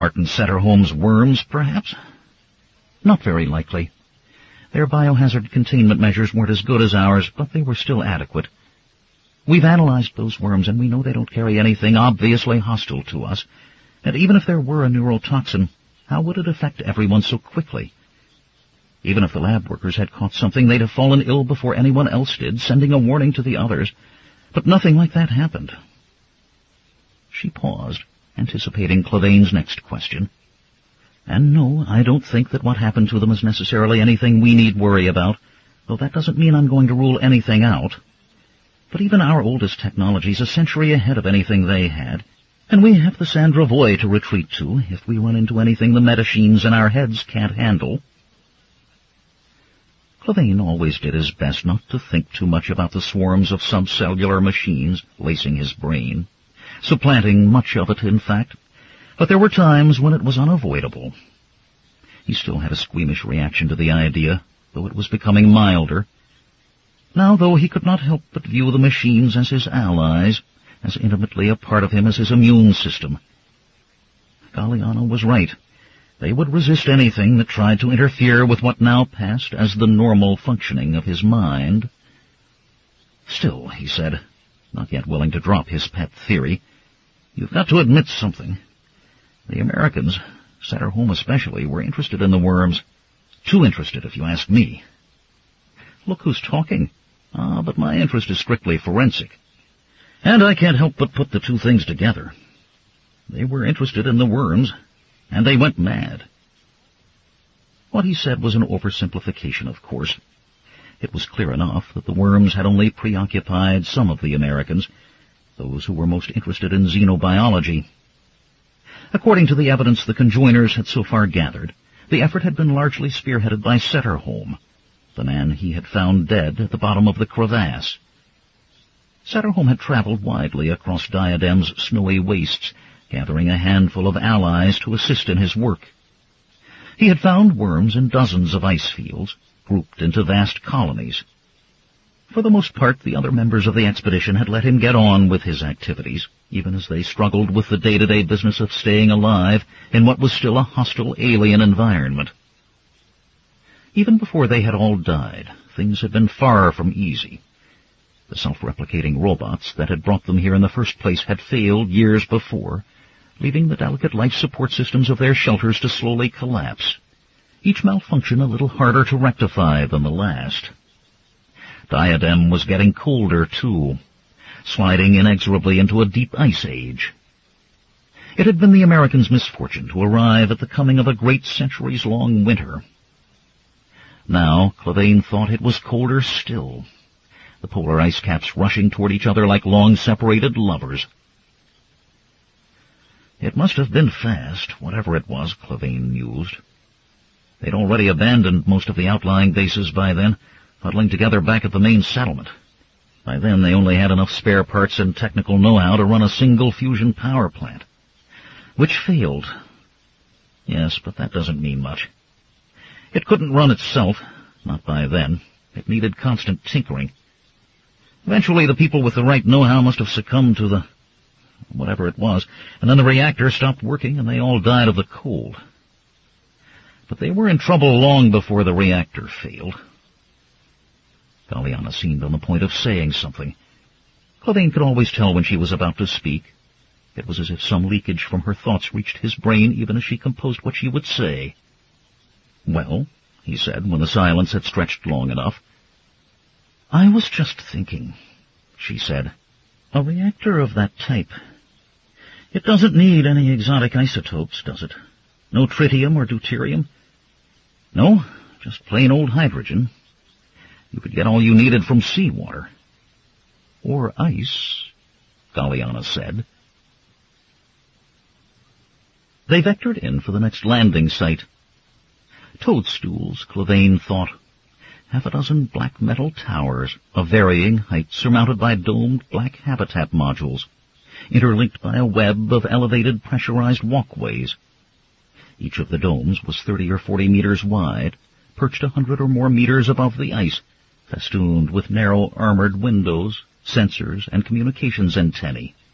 Martin Setterholm's worms, perhaps? Not very likely. Their biohazard containment measures weren't as good as ours, but they were still adequate. We've analyzed those worms, and we know they don't carry anything obviously hostile to us. And even if there were a neurotoxin, how would it affect everyone so quickly? Even if the lab workers had caught something, they'd have fallen ill before anyone else did, sending a warning to the others. But nothing like that happened. She paused, anticipating Clavain's next question. And no, I don't think that what happened to them is necessarily anything we need worry about, though that doesn't mean I'm going to rule anything out. But even our oldest technology's a century ahead of anything they had, and we have the Sandra Voy to retreat to if we run into anything the metachines in our heads can't handle. Clavain always did his best not to think too much about the swarms of subcellular machines lacing his brain, supplanting much of it, in fact, but there were times when it was unavoidable. He still had a squeamish reaction to the idea, though it was becoming milder. Now, though, he could not help but view the machines as his allies, as intimately a part of him as his immune system. Galliano was right. They would resist anything that tried to interfere with what now passed as the normal functioning of his mind. Still, he said, not yet willing to drop his pet theory, you've got to admit something. The Americans, Setterholm especially, were interested in the worms. Too interested, if you ask me. Look who's talking. But my interest is strictly forensic. And I can't help but put the two things together. They were interested in the worms, and they went mad. What he said was an oversimplification, of course. It was clear enough that the worms had only preoccupied some of the Americans, those who were most interested in xenobiology. According to the evidence the conjoiners had so far gathered, the effort had been largely spearheaded by Setterholm, the man he had found dead at the bottom of the crevasse. Setterholm had traveled widely across Diadem's snowy wastes, gathering a handful of allies to assist in his work. He had found worms in dozens of ice fields, grouped into vast colonies. For the most part, the other members of the expedition had let him get on with his activities, even as they struggled with the day-to-day business of staying alive in what was still a hostile alien environment. Even before they had all died, things had been far from easy. The self-replicating robots that had brought them here in the first place had failed years before, leaving the delicate life support systems of their shelters to slowly collapse, each malfunction a little harder to rectify than the last. Diadem was getting colder, too, sliding inexorably into a deep ice age. It had been the Americans' misfortune to arrive at the coming of a great centuries-long winter. Now, Clavain thought it was colder still, the polar ice caps rushing toward each other like long-separated lovers. It must have been fast, whatever it was, Clavain mused. They'd already abandoned most of the outlying bases by then, huddling together back at the main settlement. By then they only had enough spare parts and technical know-how to run a single fusion power plant, which failed. Yes, but that doesn't mean much. It couldn't run itself, not by then. It needed constant tinkering. Eventually the people with the right know-how must have succumbed to the whatever it was, and then the reactor stopped working and they all died of the cold. But they were in trouble long before the reactor failed. Galliana seemed on the point of saying something. Clavain could always tell when she was about to speak. It was as if some leakage from her thoughts reached his brain even as she composed what she would say. "Well," he said, when the silence had stretched long enough. "I was just thinking," she said. "A reactor of that type. It doesn't need any exotic isotopes, does it? No tritium or deuterium? No, just plain old hydrogen. You could get all you needed from seawater." "Or ice," Galliana said. They vectored in for the next landing site. Toadstools, Clavain thought. Half a dozen black metal towers of varying height surmounted by domed black habitat modules, interlinked by a web of elevated pressurized walkways. Each of the domes was 30 or 40 meters wide, perched 100 or more meters above the ice, festooned with narrow armored windows, sensors, and communications antennae.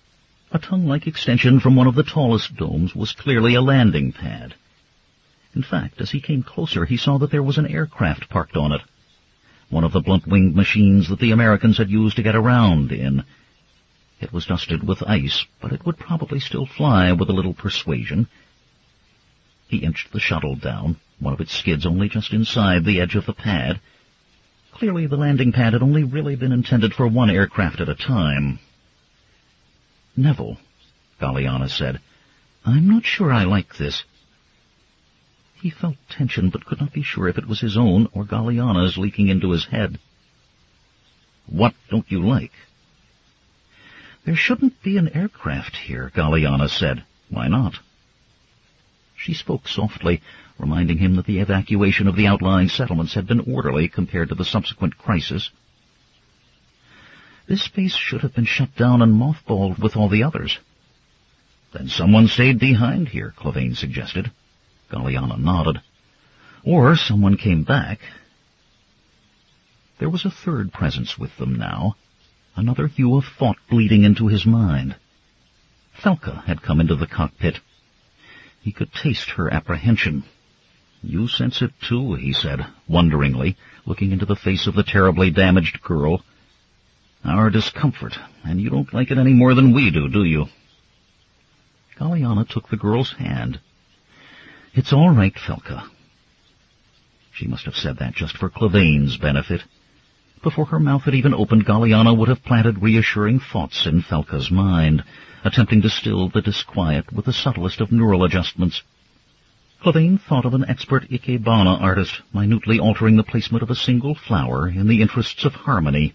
A tongue-like extension from one of the tallest domes was clearly a landing pad. In fact, as he came closer, he saw that there was an aircraft parked on it, one of the blunt-winged machines that the Americans had used to get around in. It was dusted with ice, but it would probably still fly with a little persuasion. He inched the shuttle down, one of its skids only just inside the edge of the pad. Clearly the landing pad had only really been intended for one aircraft at a time. "Neville," Galliana said, "I'm not sure I like this." He felt tension, but could not be sure if it was his own or Galliana's leaking into his head. "What don't you like?" "There shouldn't be an aircraft here," Galliana said. "Why not?" She spoke softly, reminding him that the evacuation of the outlying settlements had been orderly compared to the subsequent crisis. "This base should have been shut down and mothballed with all the others." "Then someone stayed behind here," Clavane suggested. Galliana nodded. "Or someone came back." There was a third presence with them now, another hue of thought bleeding into his mind. Felka had come into the cockpit. He could taste her apprehension. "You sense it too," he said, wonderingly, looking into the face of the terribly damaged girl. "Our discomfort, and you don't like it any more than we do you?" Galliana took the girl's hand. "It's all right, Felka." She must have said that just for Clavane's benefit. Before her mouth had even opened, Galliana would have planted reassuring thoughts in Felka's mind, attempting to still the disquiet with the subtlest of neural adjustments. Clavane thought of an expert ikebana artist minutely altering the placement of a single flower in the interests of harmony.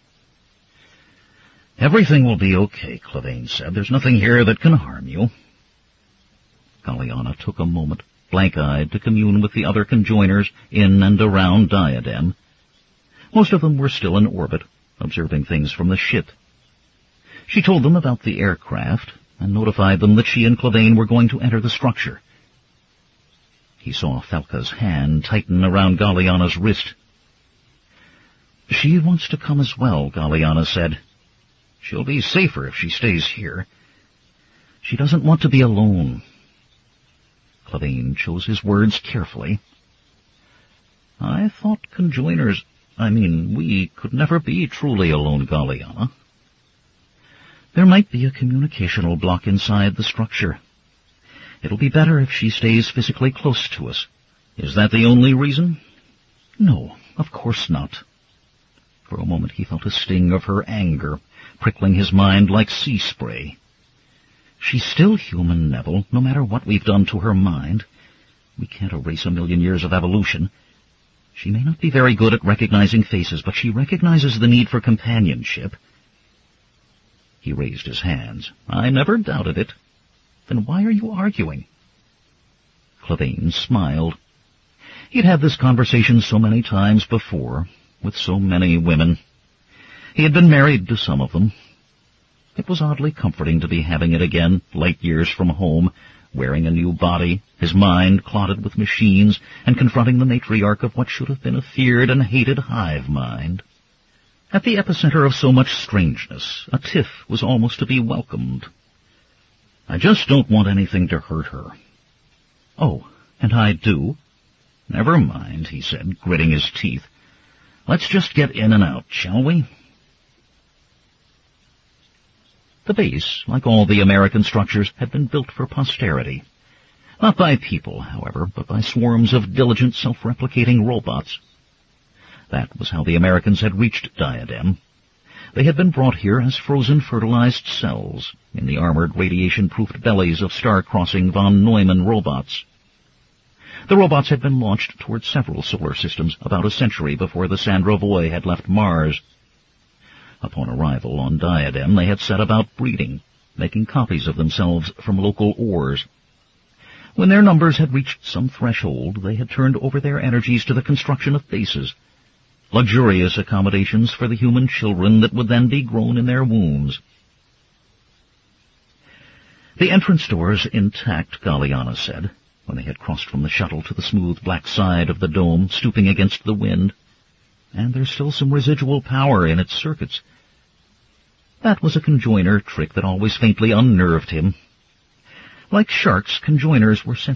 "Everything will be okay," Clavane said. "There's nothing here that can harm you." Galliana took a moment, blank-eyed, to commune with the other conjoiners in and around Diadem. Most of them were still in orbit, observing things from the ship. She told them about the aircraft, and notified them that she and Clavane were going to enter the structure. He saw Felka's hand tighten around Galliana's wrist. "She wants to come as well," Galliana said. "She'll be safer if she stays here. She doesn't want to be alone." Clavane chose his words carefully. "I thought we could never be truly alone, Galliana." "There might be a communicational block inside the structure. It'll be better if she stays physically close to us." "Is that the only reason?" "No, of course not." For a moment he felt a sting of her anger, prickling his mind like sea spray. "She's still human, Neville, no matter what we've done to her mind. We can't erase 1,000,000 years of evolution. She may not be very good at recognizing faces, but she recognizes the need for companionship." He raised his hands. "I never doubted it." "Then why are you arguing?" Clavane smiled. He'd had this conversation so many times before, with so many women. He had been married to some of them. It was oddly comforting to be having it again, light years from home, wearing a new body, his mind clotted with machines, and confronting the matriarch of what should have been a feared and hated hive mind. At the epicenter of so much strangeness, a tiff was almost to be welcomed. "I just don't want anything to hurt her." "Oh, and I do?" "Never mind," he said, gritting his teeth. "Let's just get in and out, shall we?" The base, like all the American structures, had been built for posterity. Not by people, however, but by swarms of diligent, self-replicating robots. That was how the Americans had reached Diadem. They had been brought here as frozen fertilized cells in the armored, radiation-proofed bellies of star-crossing von Neumann robots. The robots had been launched toward several solar systems about a century before the Sandra Voy had left Mars. Upon arrival on Diadem, they had set about breeding, making copies of themselves from local ores. When their numbers had reached some threshold, they had turned over their energies to the construction of bases, luxurious accommodations for the human children that would then be grown in their wombs. The entrance doors intact, Galliana said, when they had crossed from the shuttle to the smooth black side of the dome, stooping against the wind. And there's still some residual power in its circuits. That was a conjoiner trick that always faintly unnerved him. Like sharks, conjoiners were